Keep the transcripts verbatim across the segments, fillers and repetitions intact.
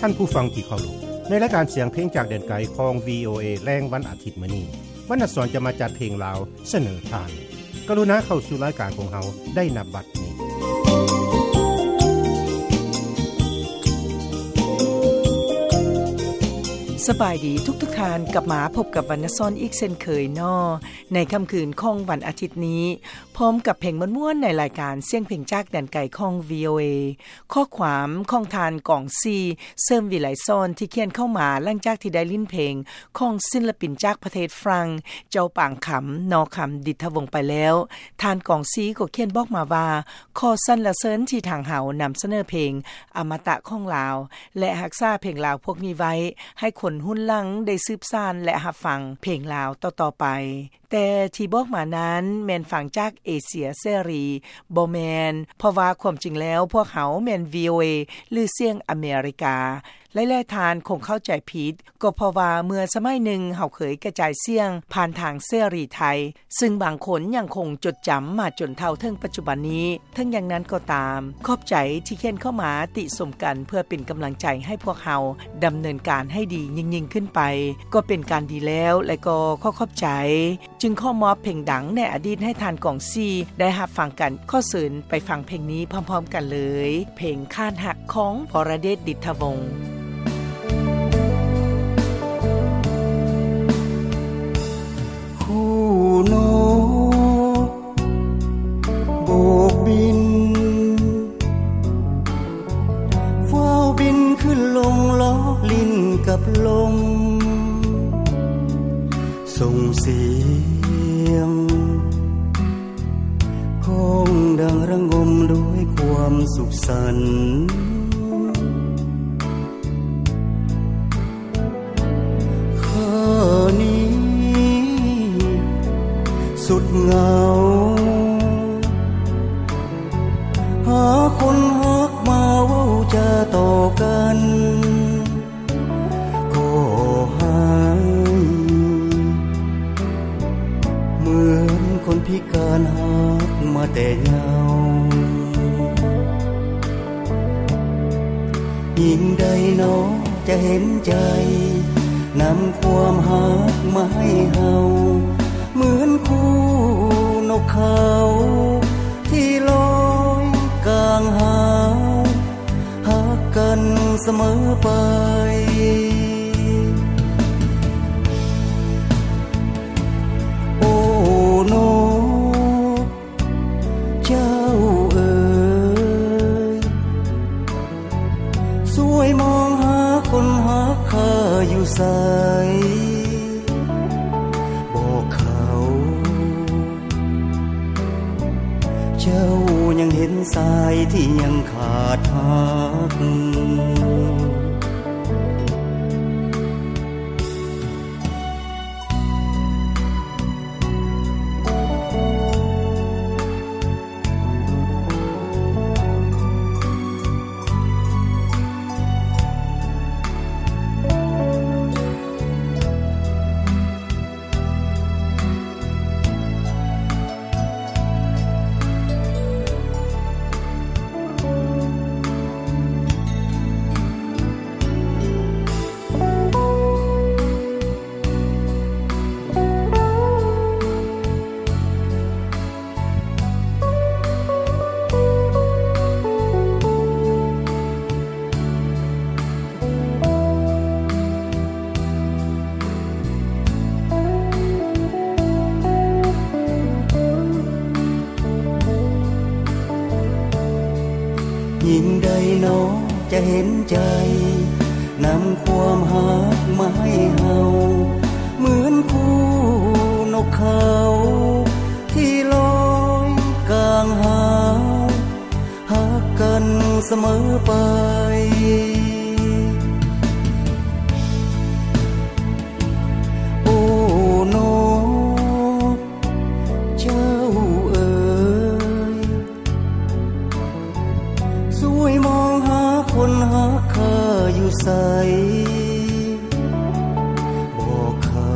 านผู้ฟังที่เคารพในรายการเสียงเพลงจากแดนไกลของ วี โอ เอ แรงวันอาทิตย์มื้อนี้วรรณสรจะมาจัดเพลงลาวเสนอทานกรุณาเข้าสู่รายการของเฮาได้ณบัดนี้สบายดีทุกๆทานกลับมาพบกับวรรณสรอีกเช่นเคยน้อในค่ำคืนของวันอาทิตย์นี้พร้อมกับเพลงม่วนๆในรายการเสียงเพลงจากแดนไกลของ วี โอ เอ ข้อความของทานกองซีเสริมวิไลซอนที่เขียนเข้ามาหลังจากที่ได้ลิ้นเพลงของศิลปินจากประเทศฝรั่งเจ้าปางขำนอคำดิษฐวงศ์ไปแล้วทานกองซีก็เขียนบอกมาว่าขอสรรเสริญที่ทางเฮานำเสนอเพลงอมตะของลาวและรักษาเพลงลาวพวกนี้ไว้ให้คนหุ้นหลังได้สืบสานและรับฟังเพลงลาวต่อๆไปแต่ที่บอกมานั้นแม่นฟังจากเอเชียเสรีบ่แม่นเพราะว่าความจริงแล้วพวกเขาแม่น วี โอ เอ หรือเสียงอเมริกาหลายๆทานคงเข้าใจผิดก็เพราะว่าเมื่อสมัยหนึ่งเฮาเคยกระจายเสียงผ่านทางเสรีไทยซึ่งบางคนยังคงจดจำมาจนเท่าถึงปัจจุบันนี้ทั้งอย่างนั้นก็ตามขอบใจที่เขียนเข้ามาติสมกันเพื่อเป็นกำลังใจให้พวกเฮาดำเนินการให้ดียิ่งๆขึ้นไปก็เป็นการดีแล้วและก็ขอขอบใจจึงขอมอบเพลงดังในอดีตให้ทานกองซีได้รับฟังกันข้อเสริญไปฟังเพลงนี้พร้อมๆกันเลยเพลงข้านหักของวรเดชดิษฐวงศ์คู่นกโบกบินเฝ้าบินขึ้นลงล้อลิ้นกับลมส่งเสียงคงดังระงมด้วยความสุขสันต์ข้านี้สุดเหงาหาคนฮักมาเว้าจะต่อกันก็หายเหมือนคนพิการฮักมาแต่เยาว์ยิ่งใดน้อจะเห็นใจนำความฮักมาให้เฮาเหมือนคู่นกเขาที่ลอยกลางหาวฮักกันเสมอไปโอ้นกเจ้าเอ๋ยสวยมองหาคนฮักข้าอยู่ไสเจ้ายังเห็นสายที่ยังขาดหักยิ่งใดน้อจะเห็นใจนำความฮักมาให้เฮาเหมือนคู่นกเขาที่ลอยกลางหาวฮักกันเสมอไปโอ้นกเจ้าเอ๋ยสวยมองหาคนฮักข้าอยู่ไสบอกเขา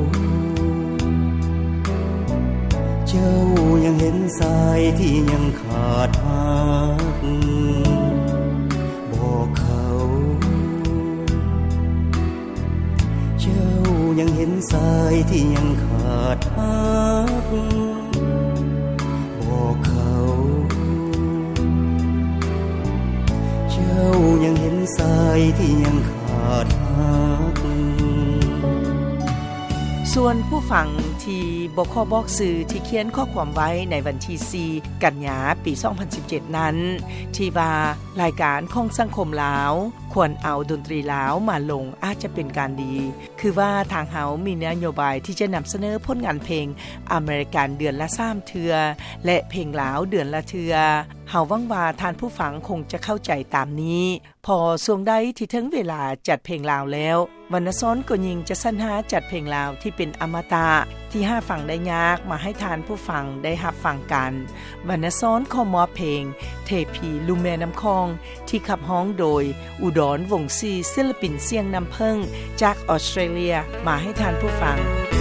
เจ้ายังเห็นสายที่ยังขาดหักบอกเขายังเห็นสายที่ยังขาดหักบอกเขาเจ้ายังเห็นสายที่ยังขาดหักส่วนผู้ฟังที่บ่ขอบอกสื่อที่เขียนข้อความไว้ในวันที่สี่กันยายนปีสองพันสิบเจ็ดนั้นที่ว่ารายการของสังคมลาวควรเอาดนตรีลาวมาลงอาจจะเป็นการดีคือว่าทางเฮามีนโยบายที่จะนำเสนอผลงานเพลงอเมริกันเดือนละสามเทื่อและเพลงลาวเดือนละเทื่อเฮาหวังว่าท่านผู้ฟังคงจะเข้าใจตามนี้พอช่วงใดที่ถึงเวลาจัดเพลงลาวแล้ววรรณซ้อนก็ยิ่งจะสรรหาจัดเพลงลาวที่เป็นอมตะที่หาฟังได้ยากมาให้ทานผู้ฟังได้รับฟังกันวรรณซ้อนขอมอบเพลงเทพีลุ่มแม่น้ำคองที่ขับร้องโดยอุดรวงศ์ศรีศิลปินเสียงน้ำผึ้งจากออสเตรเลียมาให้ทานผู้ฟัง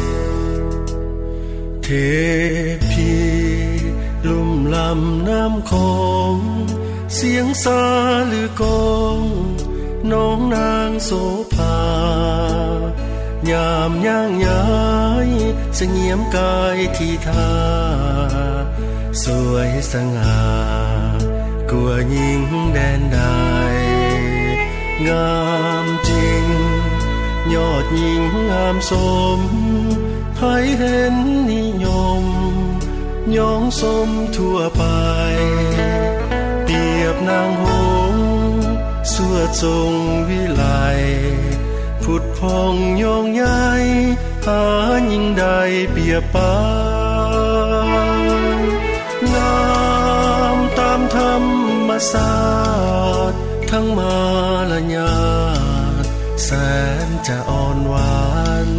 เทพีลุ่มลำน้ำคองเสียงซาหรือกองน้องนางโสภายามย่างย้ายเสงี่ยมกายที่ท่าสวยสง่ากว่าหญิงแดนใดงามจริงยอดหญิงงามสมไผเห็นนิยมยองสมทั่วไปเปรียบนางหงส์สวดทรงวิไลผุดพองยองใหญ่หายิ่งใดเปรียบปานงามตามธรรมศาสตร์ทั้งมาลญาติแสนจะอ่อนหวาน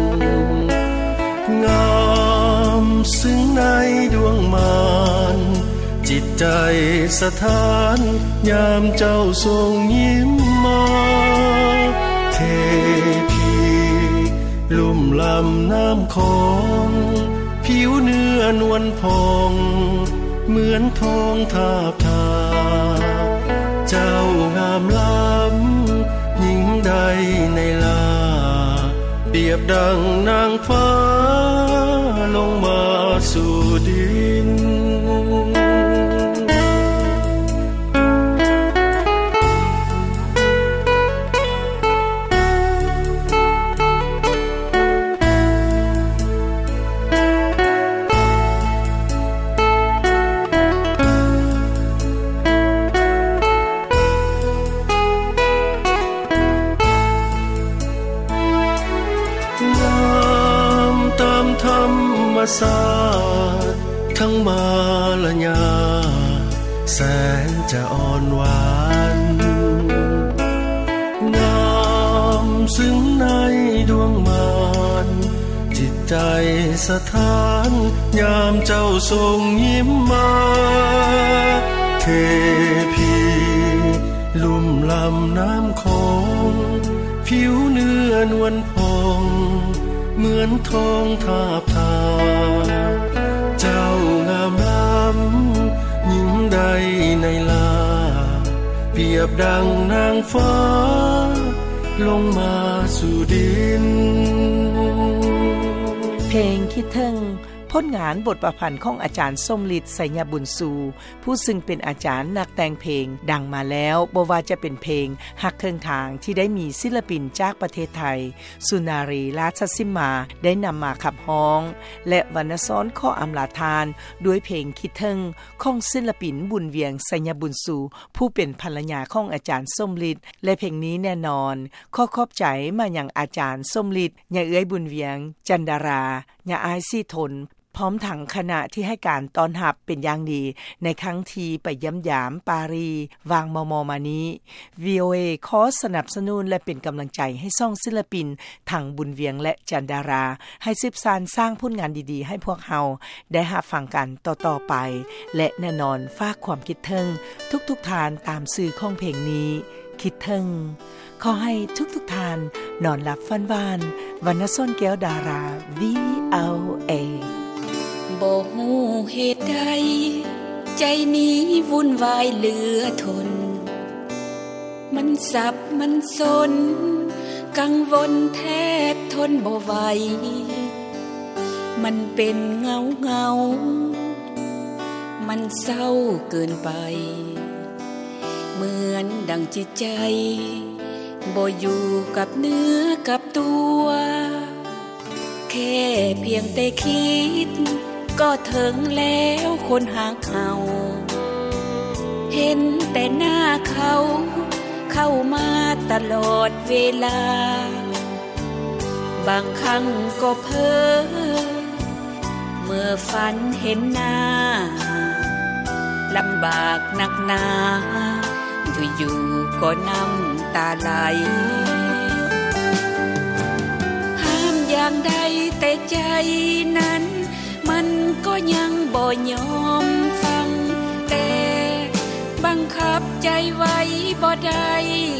งามซึ้งในดวงมารจิตใจสถานยามเจ้าทรงยิ้มมาเทพีลุ่มลำน้ำคองผิวเนื้อนวลพองเหมือนทองทาบทาเจ้างามล้ำหญิงใดในลาเปรียบดังนางฟ้าลงมาสู่ดินศาสตร์ทั้งมาลญาแสนจะอ่อนหวานงามซึ้งในดวงมารจิตใจสถานยามเจ้าทรงยิ้มมาเทพีลุ่มลำน้ำคองผิวเนื้อนวลพองเหมือนทองทาบทาเจ้างามล้ำหญิงใดในลาเปรียบดังนางฟ้าลงมาสู่ดินเพลงคิดถึงผลงานบทประพันธ์ของอาจารย์ส้มฤทธิ์ไสยบุญสูผู้ซึ่งเป็นอาจารย์นักแต่งเพลงดังมาแล้วบ่ว่าจะเป็นเพลงฮักเครื่องทางที่ได้มีศิลปินจากประเทศไทยสุนารีราชสิมาได้นำมาขับร้องและวรรณซ้อนข้ออำลาทานด้วยเพลงคิดถึงของศิลปินบุญเวียงไสยบุญสูผู้เป็นภรรยาของอาจารย์ส้มฤทธิ์และเพลงนี้แน่นอนขอขอบใจมายังอาจารย์ส้มฤทธิ์ย่าเอื้อยบุญเวียงจันดาราย่าอายซี่ทนพร้อมทั้งคณะที่ให้การต้อนรับเป็นอย่างดีในครั้งทีไปเยี่ยมยามปารีวางมอมอมานี้ วี โอ เอ ขอสนับสนุนและเป็นกำลังใจให้ซ่องศิลปินทั้งบุญเวียงและจันดาราให้สืบสานสร้างผลงานดีๆให้พวกเฮาได้รับฟังกันต่อๆไปและแน่นอนฝากความคิดถึงทุกๆทานตามสื่อของเพลงนี้คิดถึงขอให้ทุกๆทานนอนหลับฝันหวานวรรณส้นแก้วดารา วี โอ เอบ่ฮู้เหตุใดใจนี้วุ่นวายเหลือทนมันสับมันสนกังวลแทบทนบ่ไหวมันเป็นเงาเงามันเศร้าเกินไปเหมือนดังจิตใจบ่อยู่กับเนื้อกับตัวแค่เพียงแต่คิดก็ถึงแล้วคนหาเขาเห็นแต่หน้าเขาเข้ามาตลอดเวลาบางครั้งก็เพ้อเมื่อฝันเห็นหน้าลำบากหนักหนาอยู่ๆก็น้ำตาไหลห้ามอย่างใดแต่ใจนั้นมันก็ยังบ่ยอมฟังแต่บังคับใจไว้บ่ได้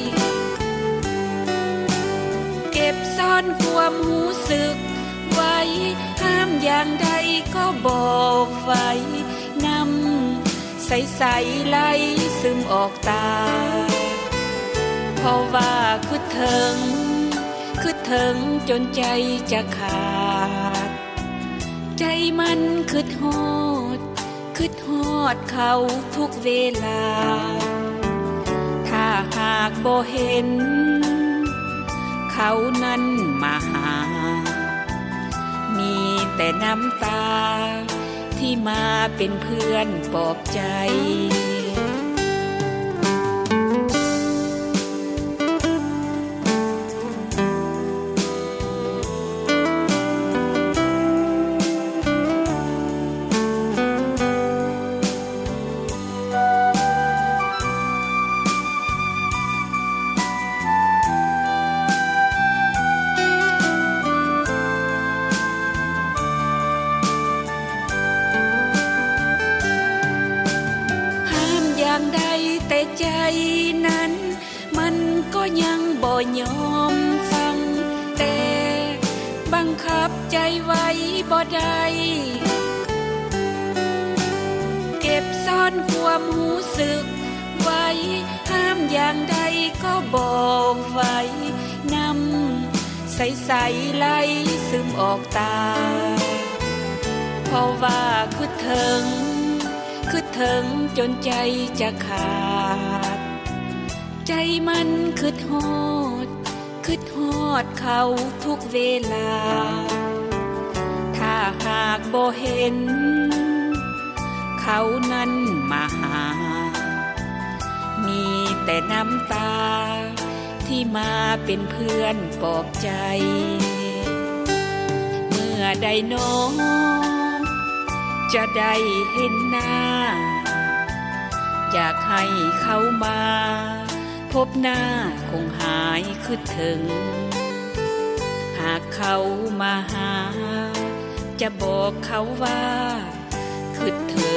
เก็บซ่อนความรู้สึกไว้ห้ามอย่างใดก็บอกไว้น้ำใสๆไหลซึมออกตาเพราะว่าคือถึงคือถึงจนใจจะขาดใจมันคือฮอดคือฮอดเขาทุกเวลาถ้าหากบ่เห็นเขานั้นมาหามีแต่น้ำตาที่มาเป็นเพื่อนปลอบใจแต่ใจนั้นมันก็ยังบ่ยอมฟังแต่บังคับใจไว้บ่ได้เก็บซ่อนความรู้สึกไว้ห้ามอย่างใดก็บอกไว้น้ำใสๆไหลซึมออกตาเพราะว่าคือถึงคือถึงจนใจจะขาดใจมันคือฮอดคือฮอดเขาทุกเวลาถ้าหากบ่เห็นเขานั้นมาหามีแต่น้ำตาที่มาเป็นเพื่อนปลอบใจเมื่อใดน้องจะได้เห็นหน้าอยากให้เขามาพบหน้าคงหายคิดถึงหากเขามาหาจะบอกเขาว่าคิดถึ